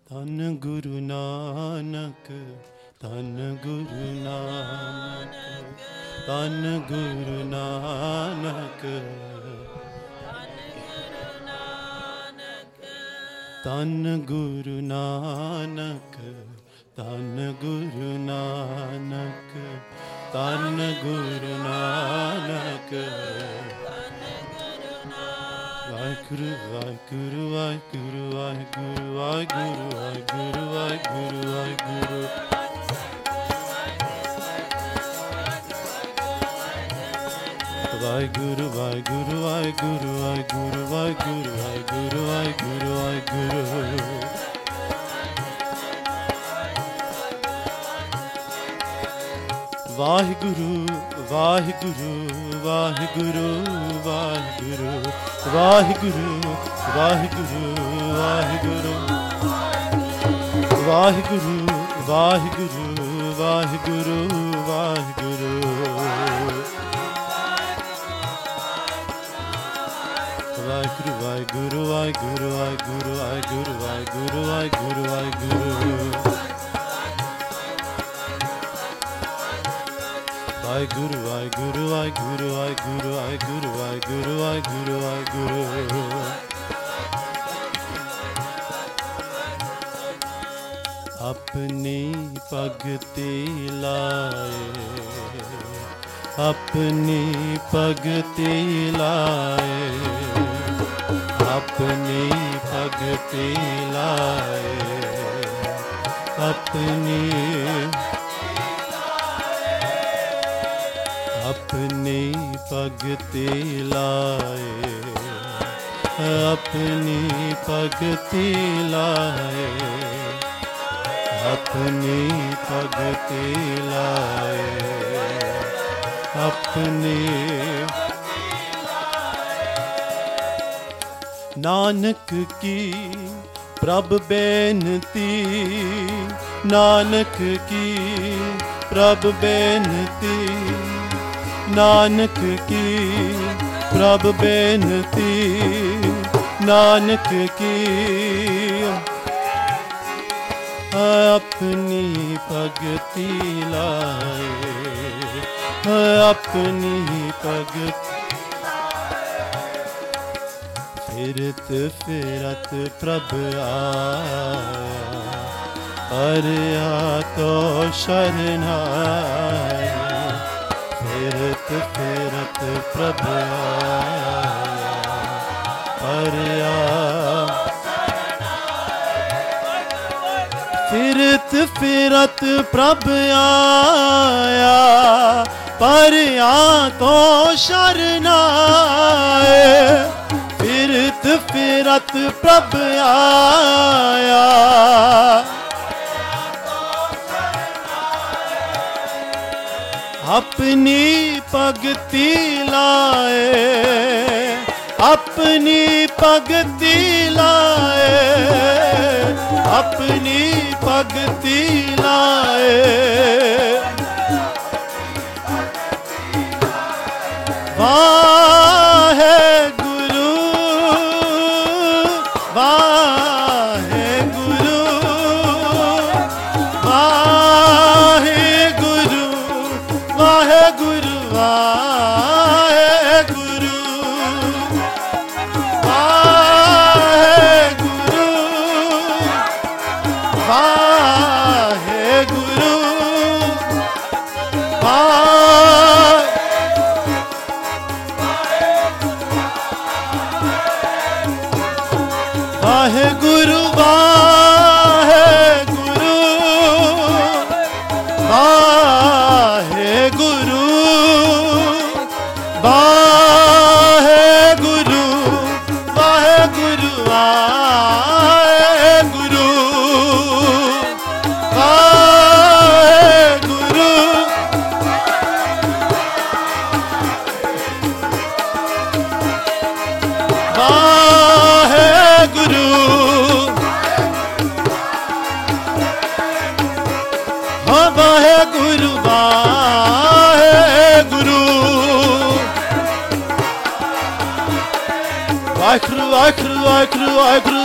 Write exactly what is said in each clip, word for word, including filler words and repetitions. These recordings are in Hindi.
ਧੰਨ ਗੁਰੂ ਨਾਨਕ, ਧੰਨ ਗੁਰੂ ਨਾਨਕ, ਧੰਨ ਗੁਰੂ ਨਾਨਕ, ਧੰਨ ਗੁਰੂ ਨਾਨਕ, ਧੰਨ ਗੁਰੂ ਨਾਨਕ, ਧੰਨ ਗੁਰੂ ਨਾਨਕ। ਵਾਹਿਗੁਰੂ ਵਾਹਿਗੁਰੂ ਵਾਹਿਗੁਰੂ ਵਾਹਿਗੁਰੂ ਵਾਹਿਗੁਰੂ ਵਾਹਿਗੁਰੂ ਵਾਹਿਗੁਰੂ ਵਾਹਿਗੁਰੂ। ਵਾਹਿਗੁਰੂ ਵਾਹਿਗੁਰੂ ਵਾਹਿਗੁਰੂ ਵਾਹਿਗੁਰੂ ਵਾਹਿਗੁਰੂ ਵਾਹਿਗੁਰੂ ਵਾਹਿਗੁਰੂ ਵਾਹਿਗੁਰੂ। ਵਾਹਿਗੁਰੂ ਵਾਹਿਗੁਰੂ ਵਾਹਿਗੁਰੂ ਵਾਹਿਗੁਰੂ ਵਾਹਿਗੁਰੂ ਵਾਹਿਗੁਰੂ ਵਾਹਿਗੁਰੂ ਵਾਹਿਗੁਰੂ ਵਾਹਿਗੁਰੂ ਵਾਹਿਗੁਰੂ ਵਾਹਿਗੁਰੂ। ਵਾਹਿਗੁਰੂ ਵਾਹਿਗੁਰੂ ਵਾਹਿਗੁਰੂ ਵਾਹਿਗੁਰੂ ਵਾਹਿਗੁਰੂ ਵਾਹਿਗੁਰੂ ਵਾਹਿਗੁਰੂ ਵਾਹਿਗੁਰੂ। ਵਾਹਿਗੁਰੂ ਵਾਹਿਗੁਰੂ ਵਾਹਿਗੁਰੂ ਵਾਹਿਗੁਰੂ ਵਾਹਿਗੁਰੂ ਵਾਹਿਗੁਰੂ ਵਾਹਿਗੁਰੂ ਵਾਹਿਗੁਰੂ। ਆਪਣੀ ਭਗਤੀ ਲਾਏ, ਆਪਣੀ ਭਗਤੀ ਲਾਏ, ਆਪਣੀ ਭਗਤੀ ਲਾਏ, ਆਪਣੀ अपनी भगति लाए, अपनी भगति लाए, अपनी भगति लाए, अपनी। नानक की प्रभ बेनती, नानक की प्रभ बेनती, नानक की प्रभ बेनती, नानक की अपनी भगति लाए, अपनी भगति। फिरत फिरत प्रभ आया, परया तो शरणाया, फिरत फिरत प्रभ आया, परया। फिरत फिरत प्रभ आया, परया तो शरणाए, फिरत फिरत प्रभ आया, अपनी भगति लाए, अपनी भगति लाए, अपनी भगति लाए। वाहे गुरु वाहे गुरु वाहे गुरु वाहे गुरु वाहे गुरु वाहे गुरु वाहे गुरु वाहे गुरु वाहे गुरु वाहे गुरु वाहे गुरु वाहे गुरु वाहे गुरु वाहे गुरु वाहे गुरु वाहे गुरु वाहे गुरु वाहिगुरू वाहिगुरू वाहिगुरू वाहिगुरू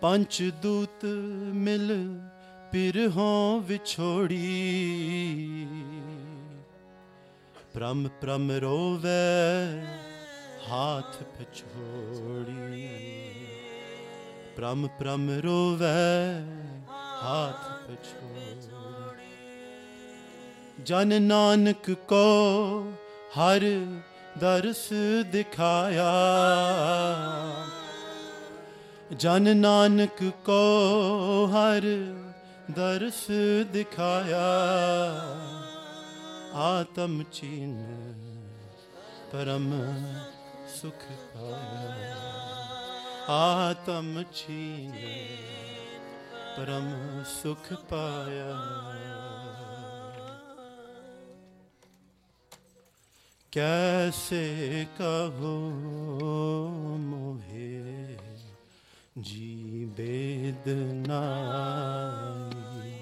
पंचदूत मिल पिरहों विछोड़ी, प्रम प्रम रोवे हाथ पछोड़ी, प्रम प्रम रोवे हाथ पछोड़ी। जन नानक को हर दर्श दिखाया, जन नानक को हर दर्श दिखाया, आत्म चीन परम सुख पाया, आत्म चीन परम सुख पाया। कैसे कहो मोहे जी बेदनाई,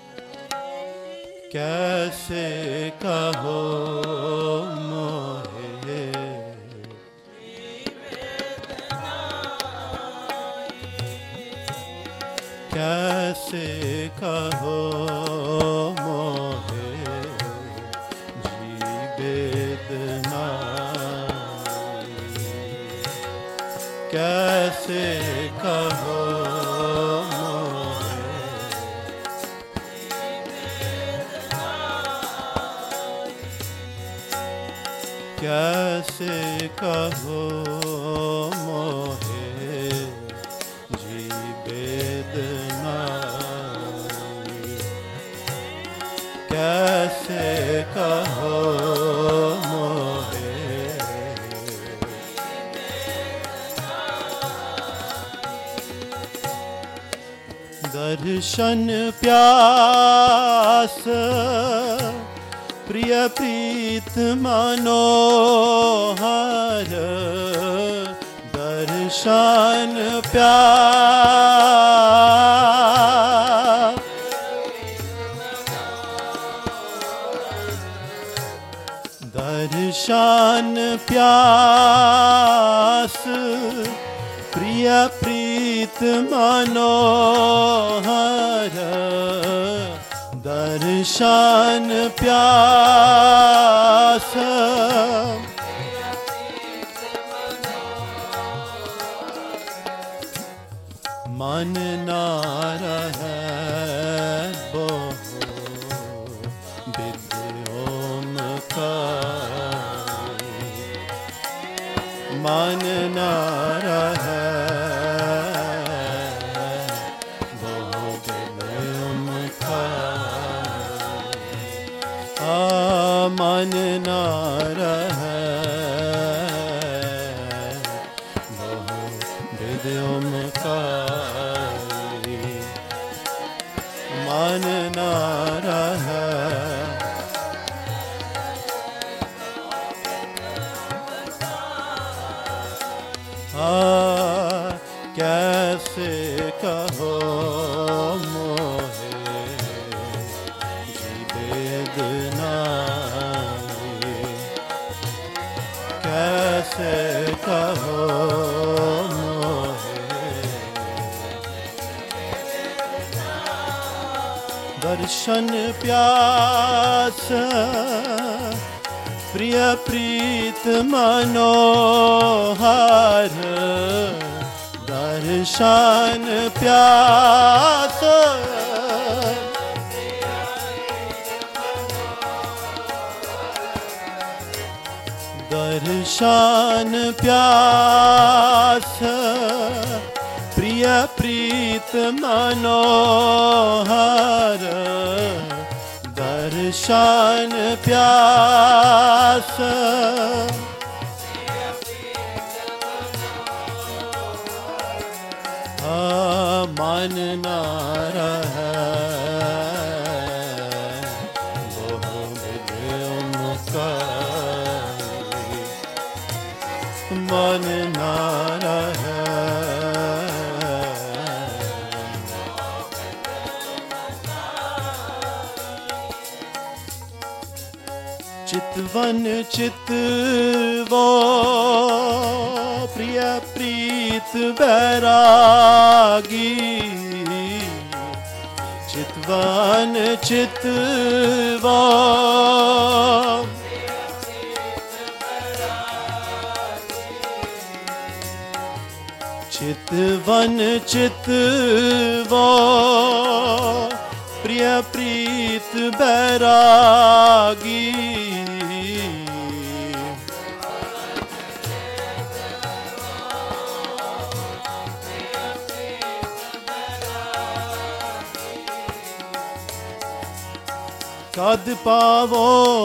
कैसे कहो मोहे कैसे कहो मोहे जी बेदनाई, कैसे कहो कैसे कहो मोहे जी बेदनाई, कैसे कहो मोहे दर्शन प्यास प्रिय प्रीत मनोहर, दर्शन प्यास दर्शन प्यास प्रिय प्रीत मनोहर, दर्शन प्यास मन ना रहे बहु विद्योम का, मन ना रहे मन ना रहे बहु विद्युम कारी, मन ना रहे आ कैसे कहो मोहे जी बेदनाई, कैसे कहो मोहे दर्शन प्यास प्रिय प्रीत मनोहर, दर्शन प्यास दर्शन प्यास प्रिय प्रीत मनोहर, दर्शन प्यास मन ना रहे बहु विद्युम कारी, मन ना रहे चितवन चितवो प्रिय प्रीत बैरागी, चितवन चितवा चितवन चितवा प्रिय प्रीत बैरागी कद पावो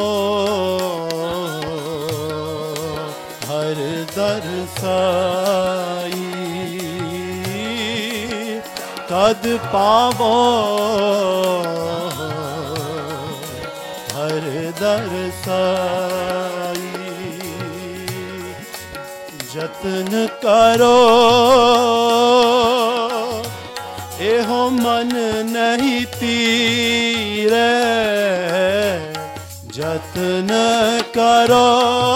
हर दरसाई कद पावो हर दरसाई जतन करो एहो मन नहीं तीरे जतन करो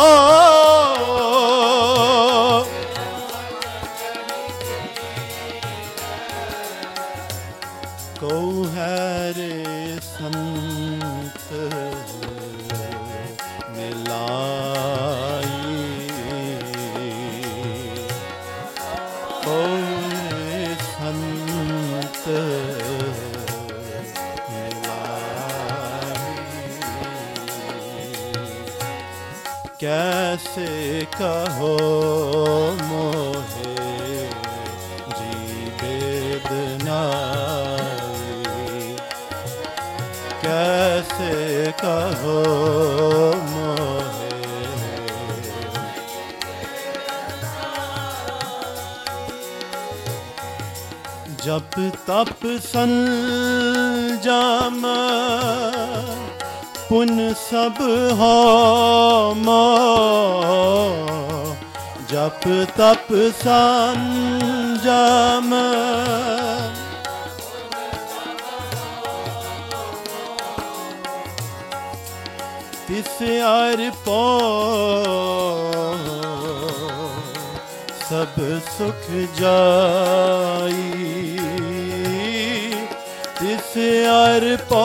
को है रे संत मिलाई को रे संत कैसे कहो मोहे जी वेदनाई कैसे कहो मोहे जप तप संजम पुन सब हो मो जप तप संजम तिस अर्पो सब सुख जाई तिस अर्पो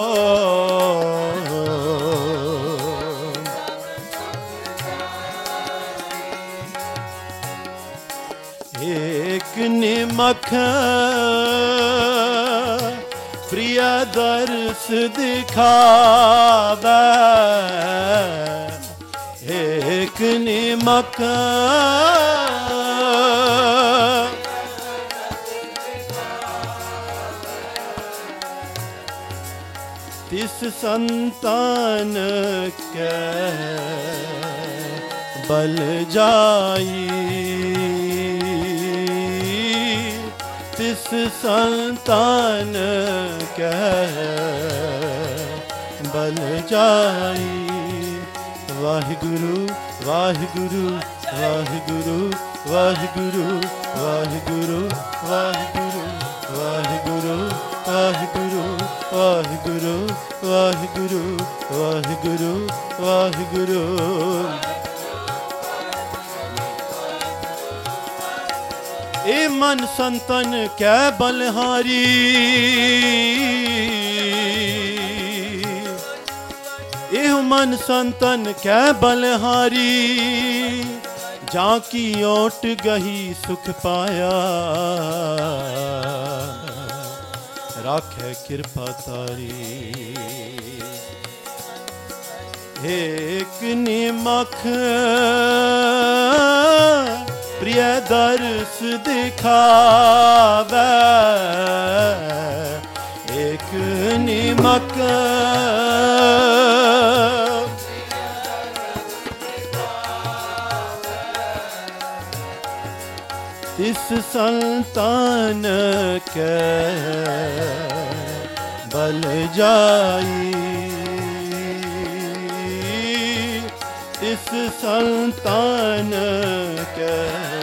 एक निमख प्रिय दर्श दिखावे एक निमख तिस संतान के बल जाई तिस संतान के बल जाई वाहिगुरु वाहिगुरु वाहिगुरु वाहिगुरु वाहिगुरु वाहिगुरु वाहिगुरु वाहिगुरु वाहिगुरु वाहिगुरु वाहिगुरु वाहिगुरु ए मन संतन कै बलहारी एह मन संतन कै बलहारी जाकी ओट गही सुख पाया राखे कृपा तारी एक निमख प्रिय दर्श दिखावे एक निमक तिस संतान के बल जाई इस संतान के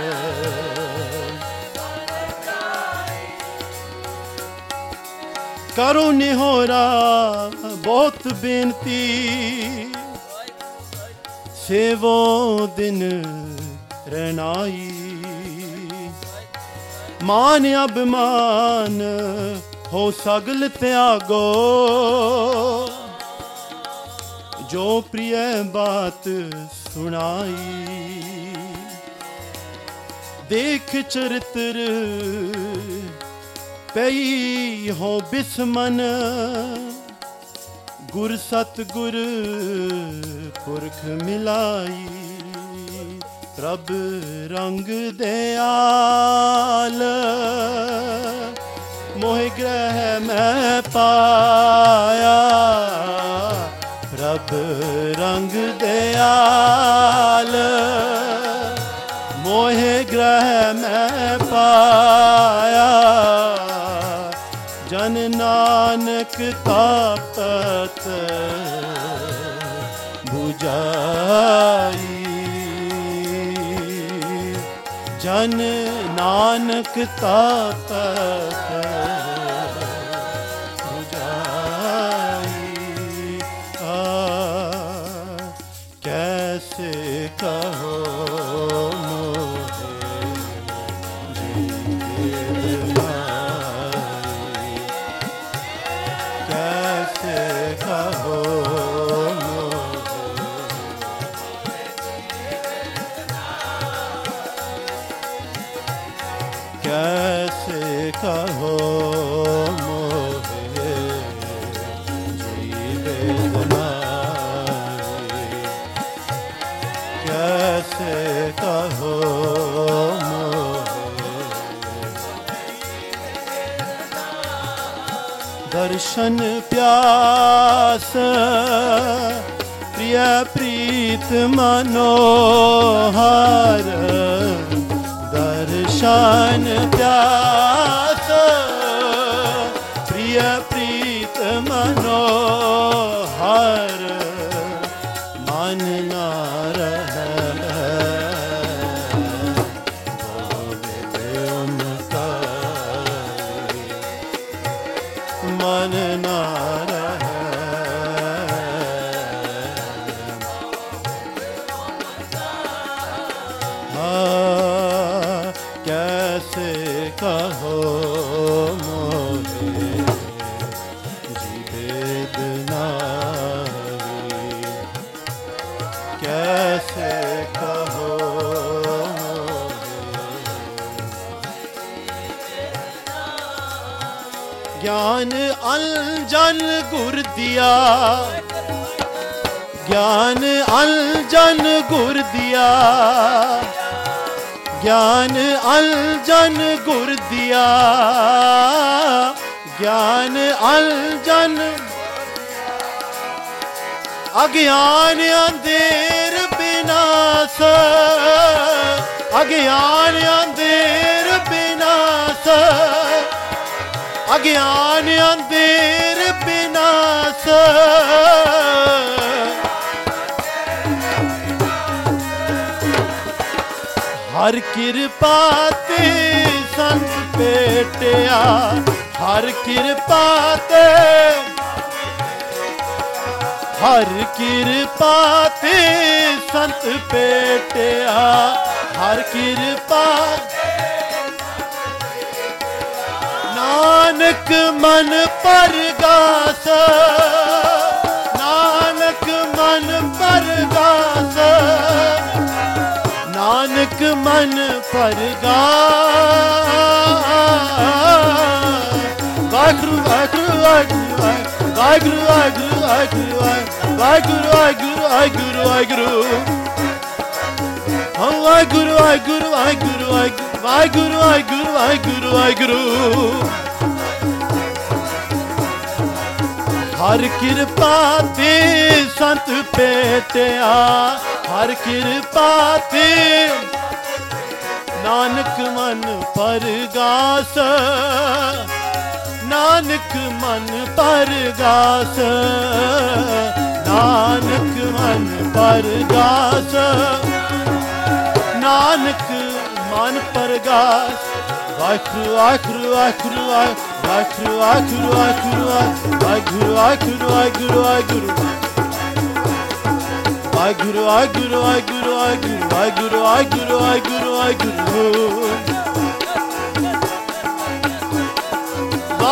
करो निहोरा बहुत बेनती सेवो दिन रनाई मान अभिमान हो सगल त्यागो जो प्रिय बात सुनाई। देख चरित्र पई हो बिस्मन गुर सतगुर पुरख मिलाई। प्रभ रंग दयाल मोह ग्रह में पाया। प्रभ रंग दयाल मोह ग्रह में पाया। जन नानक तापत बुझाई। जन नानक तापत बुझाई। आ कैसे कहो कैसे कहो मोहे जी वेदनाई। कैसे कहो मोहे दर्शन प्यास प्रिय प्रीत मनोहर। दर्शन प्यास प्रिय प्रीत मनोहर। मन न रहे उनका। मन न रहे कैसे कहो मोहे जी वेदनाई। कैसे कहो ज्ञान अनजन गुर दिया। ज्ञान अनजन गुर दिया। ज्ञान अनजन गुर दिया। ज्ञान अनजन अज्ञान अंधेर विनाश। अज्ञान अंधेर विनाश। अज्ञान अंधेर विनाश। हर कृपा ते संत पेटिया। हर कृपा ते हर कृपा ते संत पेटिया। हर कृपा नानक मन परगास। नानक मन परगास। नानक मन परगास। वाहिगुरु वाहिगुरु वाहिगुरु वाहिगुरु वाहिगुरु वाहिगुरु वाहिगुरु वाहिगुरु वाहिगुरु वाहिगुरु वाहिगुरु वाहिगुरु वाहिगुरु वाहिगुरु वाहिगुरु वाहिगुरु। हर कृपा ते संत पेटिया। हर कृपा ते नानक मन परगास। नानक मन परगास। नानक मन परगास। नानक मन परगास। वाहिगुरु वाहिगुरु वाहिगुरु वाहिगुरु वाहिगुरु वाहिगुरु वाहिगुरु वाहिगुरु वाहिगुरु वाहिगुरु वाहिगुरु वाहिगुरु वाहिगुरु वाहिगुरु वाहिगुरु वाहिगुरु वाहिगुरु वाहिगुरु